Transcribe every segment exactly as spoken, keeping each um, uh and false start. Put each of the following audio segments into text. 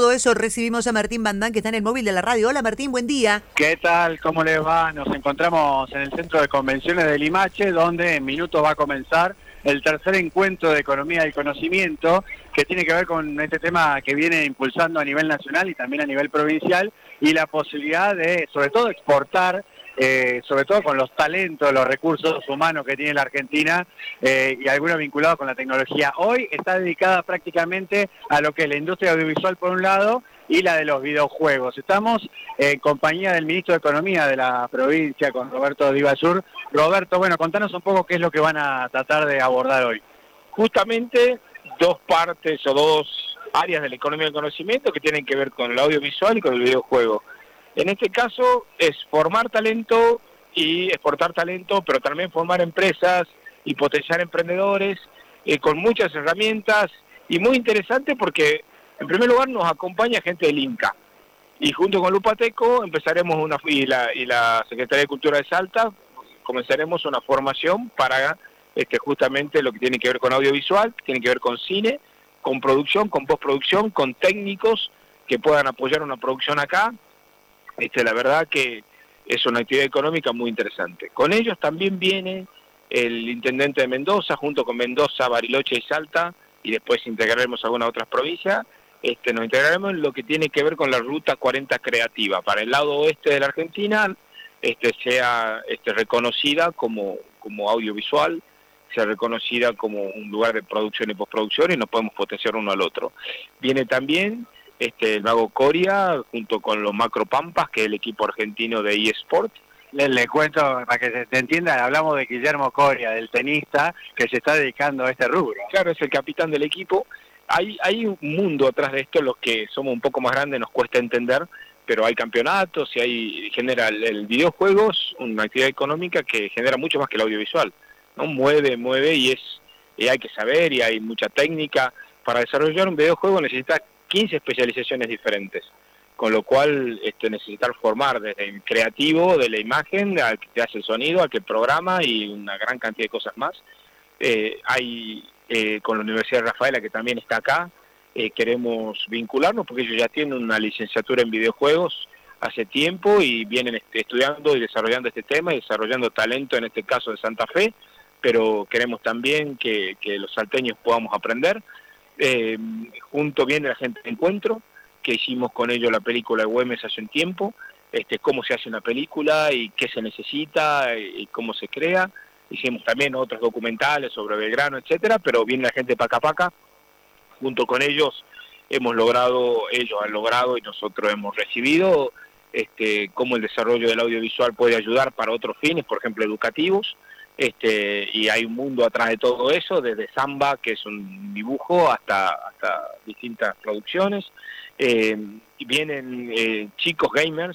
todo eso recibimos a Martín Bandán, que está en el móvil de la radio. Hola Martín, buen día. ¿Qué tal? ¿Cómo les va? Nos encontramos en el Centro de Convenciones de Limache, donde en minutos va a comenzar el tercer encuentro de Economía del Conocimiento, que tiene que ver con este tema que viene impulsando a nivel nacional y también a nivel provincial, y la posibilidad de, sobre todo, exportar, eh, sobre todo con los talentos, los recursos humanos que tiene la Argentina, eh, y algunos vinculados con la tecnología. Hoy está dedicada prácticamente a lo que es la industria audiovisual por un lado, y la de los videojuegos. Estamos en compañía del ministro de Economía de la provincia, con Roberto Divasur. Roberto, bueno, contanos un poco qué es lo que van a tratar de abordar hoy. Justamente dos partes o dos áreas de la economía del conocimiento que tienen que ver con el audiovisual y con el videojuego. En este caso es formar talento y exportar talento, pero también formar empresas y potenciar emprendedores eh, con muchas herramientas, y muy interesante porque en primer lugar nos acompaña gente del INCA, y junto con Lupateco empezaremos una y la, y la Secretaría de Cultura de Salta comenzaremos una formación para este, justamente lo que tiene que ver con audiovisual, tiene que ver con cine, con producción, con postproducción, con técnicos que puedan apoyar una producción acá. Este, la verdad que es una actividad económica muy interesante. Con ellos también viene el intendente de Mendoza, junto con Mendoza, Bariloche y Salta, y después integraremos algunas otras provincias. Este, nos integraremos en lo que tiene que ver con la Ruta cuarenta Creativa, para el lado oeste de la Argentina, este, sea este, reconocida como, como audiovisual, sea reconocida como un lugar de producción y postproducción, y nos podemos potenciar uno al otro. Viene también este, el Mago Coria, junto con los Macro Pampas, que es el equipo argentino de eSport. Les, les cuento, para que se, se entienda, hablamos de Guillermo Coria, del tenista, que se está dedicando a este rubro. Claro, es el capitán del equipo. Hay, hay un mundo atrás de esto, los que somos un poco más grandes nos cuesta entender, pero hay campeonatos y hay genera el, el videojuego es una actividad económica que genera mucho más que el audiovisual, ¿no? Mueve, mueve y es y hay que saber, y hay mucha técnica. Para desarrollar un videojuego necesitas quince especializaciones diferentes, con lo cual este, necesitar formar desde el creativo de la imagen, al que te hace el sonido, al que programa, y una gran cantidad de cosas más. Eh, hay eh, con la Universidad de Rafaela, que también está acá, eh, queremos vincularnos porque ellos ya tienen una licenciatura en videojuegos hace tiempo y vienen est- estudiando y desarrollando este tema y desarrollando talento, en este caso de Santa Fe, pero queremos también que, que los salteños podamos aprender. Eh, junto viene la gente de Encuentro, que hicimos con ellos la película de Güemes hace un tiempo, este, cómo se hace una película y qué se necesita y, y cómo se crea. Hicimos también otros documentales sobre Belgrano, etcétera, pero viene la gente de Paca Paca. Junto con ellos hemos logrado, ellos han logrado y nosotros hemos recibido este, cómo el desarrollo del audiovisual puede ayudar para otros fines, por ejemplo, educativos. Este, y hay un mundo atrás de todo eso, desde samba, que es un dibujo, hasta, hasta distintas producciones. Eh, y vienen eh, chicos gamers,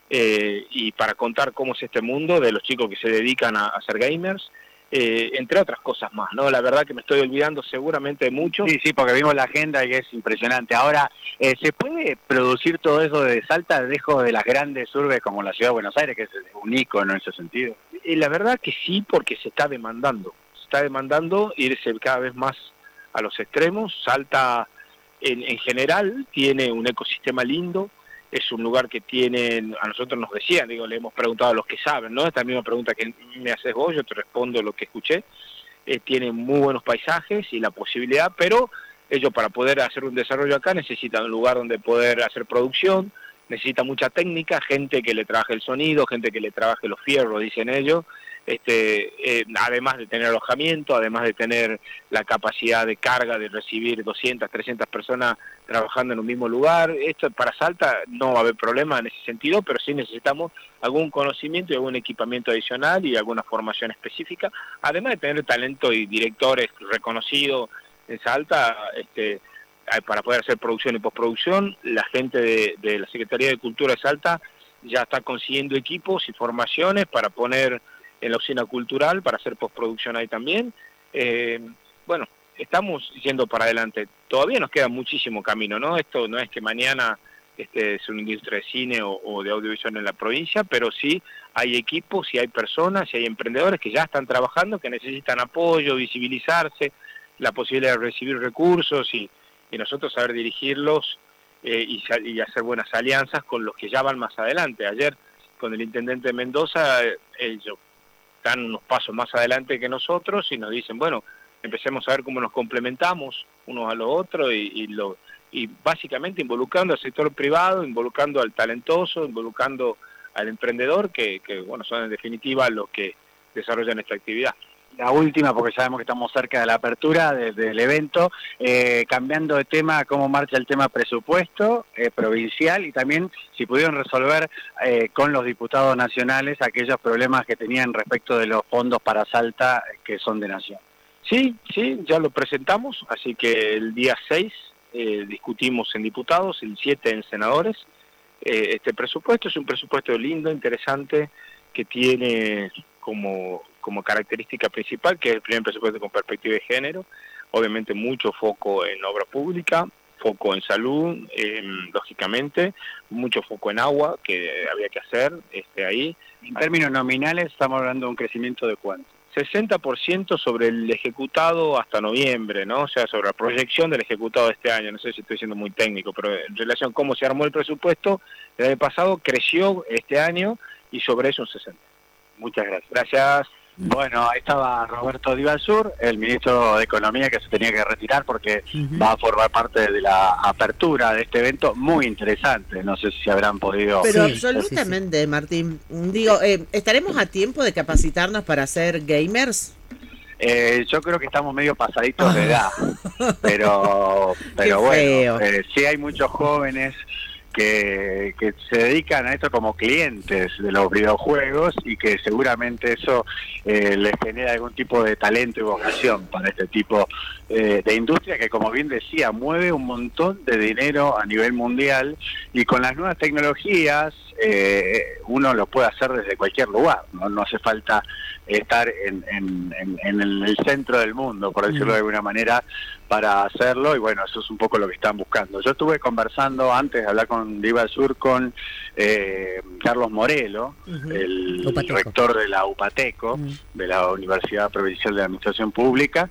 eh, y para contar cómo es este mundo de los chicos que se dedican a, a ser gamers, eh, entre otras cosas más, ¿no? La verdad que me estoy olvidando seguramente de mucho. Sí, sí, porque vimos la agenda y es impresionante. Ahora, eh, ¿se puede producir todo eso de Salta lejos de las grandes urbes como la Ciudad de Buenos Aires, que es un ícono en ese sentido? Y la verdad que sí, porque se está demandando. Se está demandando irse cada vez más a los extremos. Salta, en, en general, tiene un ecosistema lindo. Es un lugar que tienen, a nosotros nos decían, digo, le hemos preguntado a los que saben, ¿no? Esta misma pregunta que me haces vos, yo te respondo lo que escuché. Eh, tienen muy buenos paisajes y la posibilidad, pero ellos para poder hacer un desarrollo acá necesitan un lugar donde poder hacer producción, necesita mucha técnica, gente que le trabaje el sonido, gente que le trabaje los fierros, dicen ellos, este, eh, además de tener alojamiento, además de tener la capacidad de carga de recibir doscientas, trescientas personas trabajando en un mismo lugar. Esto para Salta no va a haber problema en ese sentido, pero sí necesitamos algún conocimiento y algún equipamiento adicional y alguna formación específica, además de tener talento y directores reconocidos en Salta, este, para poder hacer producción y postproducción. La gente de, de la Secretaría de Cultura de Salta ya está consiguiendo equipos y formaciones para poner en la usina cultural, para hacer postproducción ahí también. Eh, bueno, estamos yendo para adelante. Todavía nos queda muchísimo camino, ¿no? Esto no es que mañana este, es una industria de cine o, o de audiovisual en la provincia, pero sí hay equipos, sí hay personas, sí hay emprendedores que ya están trabajando, que necesitan apoyo, visibilizarse, la posibilidad de recibir recursos y, y nosotros saber dirigirlos eh, y, y hacer buenas alianzas con los que ya van más adelante. Ayer, con el intendente de Mendoza, eh, ellos están unos pasos más adelante que nosotros y nos dicen, bueno, empecemos a ver cómo nos complementamos unos a los otros y, y, lo, y básicamente involucrando al sector privado, involucrando al talentoso, involucrando al emprendedor, que, que bueno, son en definitiva los que desarrollan esta actividad. La última, porque sabemos que estamos cerca de la apertura de, del evento, eh, cambiando de tema, cómo marcha el tema presupuesto eh, provincial y también si pudieron resolver eh, con los diputados nacionales aquellos problemas que tenían respecto de los fondos para Salta que son de Nación. Sí, sí, ya lo presentamos, así que el día seis eh, discutimos en diputados, el siete en senadores. Eh, este presupuesto es un presupuesto lindo, interesante, que tiene como... como característica principal, que es el primer presupuesto con perspectiva de género, obviamente mucho foco en obra pública, foco en salud, eh, lógicamente, mucho foco en agua, que había que hacer este, ahí. En términos nominales estamos hablando de un crecimiento de cuánto. sesenta por ciento sobre el ejecutado hasta noviembre, ¿no? O sea, sobre la proyección del ejecutado de este año, no sé si estoy siendo muy técnico, pero en relación a cómo se armó el presupuesto, el año pasado creció este año y sobre eso un sesenta. Muchas gracias. Gracias. Bueno, ahí estaba Roberto Divalsur, el ministro de Economía, que se tenía que retirar porque uh-huh. va a formar parte de la apertura de este evento muy interesante. No sé si habrán podido... Pero sí, absolutamente, sí, sí. Martín. Digo, eh, ¿estaremos a tiempo de capacitarnos para ser gamers? Eh, yo creo que estamos medio pasaditos de edad, pero, pero bueno, eh, sí hay muchos jóvenes... Que, que se dedican a esto como clientes de los videojuegos y que seguramente eso eh, les genera algún tipo de talento y vocación para este tipo eh, de industria que, como bien decía, mueve un montón de dinero a nivel mundial y con las nuevas tecnologías eh, uno lo puede hacer desde cualquier lugar, no, no hace falta estar en, en, en, en el centro del mundo, por decirlo de alguna manera, para hacerlo, y bueno, eso es un poco lo que están buscando. Yo estuve conversando antes de hablar con Divalsur con eh, Carlos Morelo, uh-huh. el Upateco. rector de la Upateco, uh-huh. de la Universidad Provincial de Administración Pública,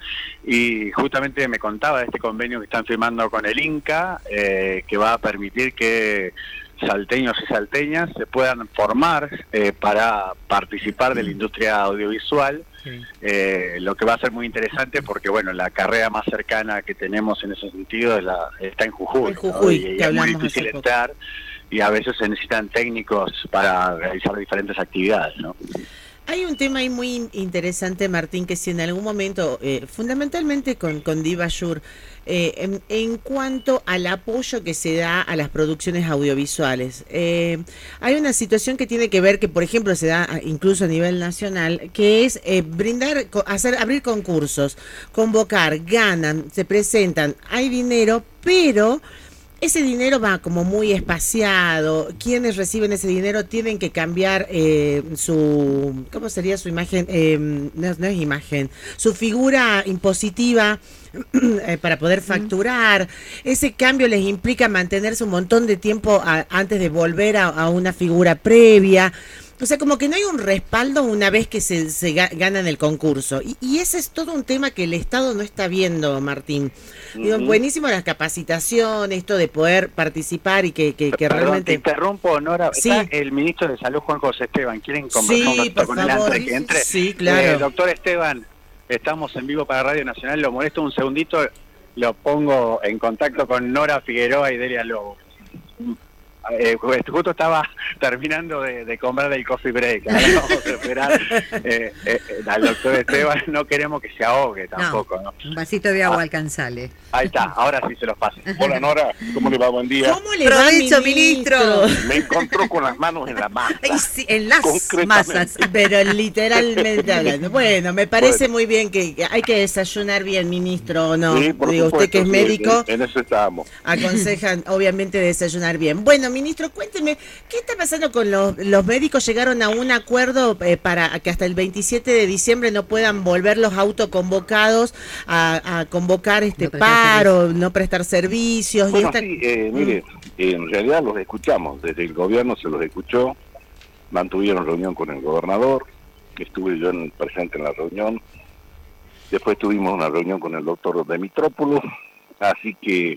y justamente me contaba de este convenio que están firmando con el INCA, eh, que va a permitir que salteños y salteñas se puedan formar eh, para participar de la industria audiovisual, sí. eh, lo que va a ser muy interesante porque bueno, la carrera más cercana que tenemos en ese sentido es la, está en Jujuy, en Jujuy ¿no? y, y es muy difícil entrar y a veces se necesitan técnicos para realizar diferentes actividades, ¿no? Hay un tema ahí muy interesante, Martín, que si en algún momento, eh, fundamentalmente con, con Divalsur, eh, en, en cuanto al apoyo que se da a las producciones audiovisuales, eh, hay una situación que tiene que ver, que por ejemplo se da incluso a nivel nacional, que es eh, brindar, hacer, abrir concursos, convocar, ganan, se presentan, hay dinero, pero... ese dinero va como muy espaciado. Quienes reciben ese dinero tienen que cambiar eh, su, ¿cómo sería su imagen? Eh, no, no es imagen, su figura impositiva eh, para poder facturar. Ese cambio les implica mantenerse un montón de tiempo a, antes de volver a, a una figura previa. O sea, como que no hay un respaldo una vez que se, se ganan el concurso. Y, y ese es todo un tema que el Estado no está viendo, Martín. Uh-huh. Digo, buenísimo las capacitaciones, esto de poder participar y que, que, que Perdón, realmente... te interrumpo, Nora. Sí. Está el ministro de Salud, Juan José Esteban. ¿Quieren conversar sí, un ratito con él antes de que entre? Sí, claro. Eh, doctor Esteban, estamos en vivo para Radio Nacional. Lo molesto un segundito. Lo pongo en contacto con Nora Figueroa y Delia Lobo. Eh, justo estaba terminando de, de comprar el coffee break. Ahora vamos a esperar eh, eh, al doctor Esteban. No queremos que se ahogue tampoco, ¿no? Un vasito de agua ah, alcanzale. Ahí está, ahora sí se los paso. Hola Nora, ¿cómo le va? Buen día. ¿Cómo le Provecho, va, ministro? ministro? Me encontró con las manos en la masa. Ay, sí, en las masas. Pero literalmente hablando. Bueno, me parece bueno. muy bien que, que hay que desayunar bien, ministro, ¿o no? Sí, por Digo, supuesto, usted que es sí, médico, en, en eso estamos. Aconsejan obviamente desayunar bien. Bueno, ministro, cuénteme, ¿qué está pasando con los, los médicos? ¿Llegaron a un acuerdo eh, para que hasta el veintisiete de diciembre no puedan volver los autoconvocados a, a convocar este no paro, servicios. no prestar servicios? Bueno, y esta... sí, eh, mire, en realidad los escuchamos, desde el gobierno se los escuchó, mantuvieron reunión con el gobernador, estuve yo en, presente en la reunión, después tuvimos una reunión con el doctor Demitrópolos, así que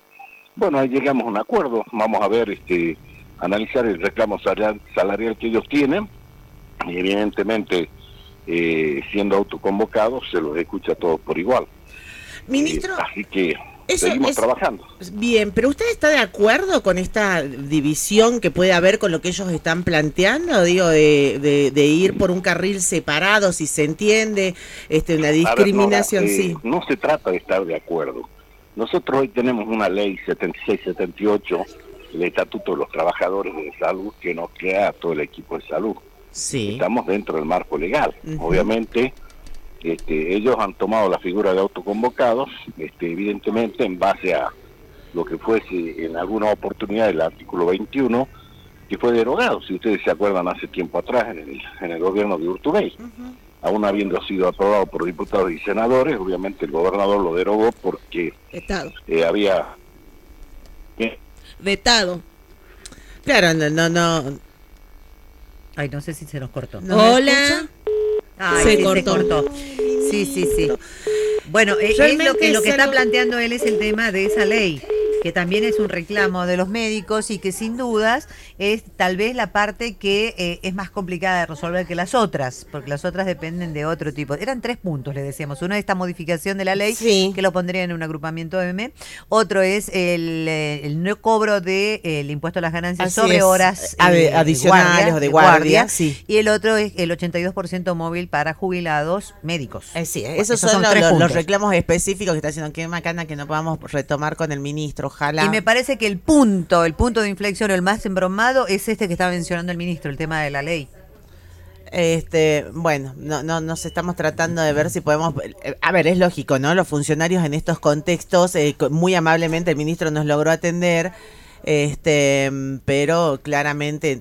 Bueno, ahí llegamos a un acuerdo, vamos a ver, este, analizar el reclamo salarial, salarial que ellos tienen, y evidentemente, eh, siendo autoconvocados, se los escucha a todos por igual. Ministro, Eh, así que eso seguimos es- trabajando. bien, pero ¿usted está de acuerdo con esta división que puede haber con lo que ellos están planteando? Digo, de, de, de ir por un carril separado, si se entiende, este, una A ver, discriminación, Nora, eh, sí. no se trata de estar de acuerdo. Nosotros hoy tenemos una ley setenta y seis setenta y ocho, el Estatuto de los Trabajadores de Salud, que nos crea a todo el equipo de salud. Sí. Estamos dentro del marco legal. Ujú. Obviamente, este, ellos han tomado la figura de autoconvocados, este, evidentemente en base a lo que fuese en alguna oportunidad el artículo veintiuno, que fue derogado, si ustedes se acuerdan, hace tiempo atrás en el, en el gobierno de Urtubey. Ujú. Aún habiendo sido aprobado por diputados y senadores, obviamente el gobernador lo derogó porque Vetado. eh, había... eh, Vetado. Claro, no, no, no. Ay, no sé si se nos cortó. ¿No me Hola. escucha? Ay, Se sí, cortó. Sí, sí, sí. Bueno, eh, es Realmente lo que, lo que es está algo- planteando él es el tema de esa ley, que también es un reclamo de los médicos y que sin dudas es tal vez la parte que eh, es más complicada de resolver que las otras, porque las otras dependen de otro tipo. Eran tres puntos, le decíamos. Uno es esta modificación de la ley, Sí. que lo pondría en un agrupamiento M. Otro es el, eh, el no cobro del de, el impuesto a las ganancias Así sobre es. horas Ade- eh, adicionales guardia, o de guardia, sí. Y el otro es el ochenta y dos por ciento móvil para jubilados médicos. Eh, sí, Bueno, esos son, los, tres los- los puntos. reclamos específicos que está haciendo. Qué macana que no podamos retomar con el ministro, ojalá. Y me parece que el punto, el punto de inflexión, el más embromado, es este que está mencionando el ministro, el tema de la ley. Este, bueno, no, no, nos estamos tratando de ver si podemos, eh, a ver, es lógico, ¿no? Los funcionarios en estos contextos, eh, co- muy amablemente el ministro nos logró atender, este, pero claramente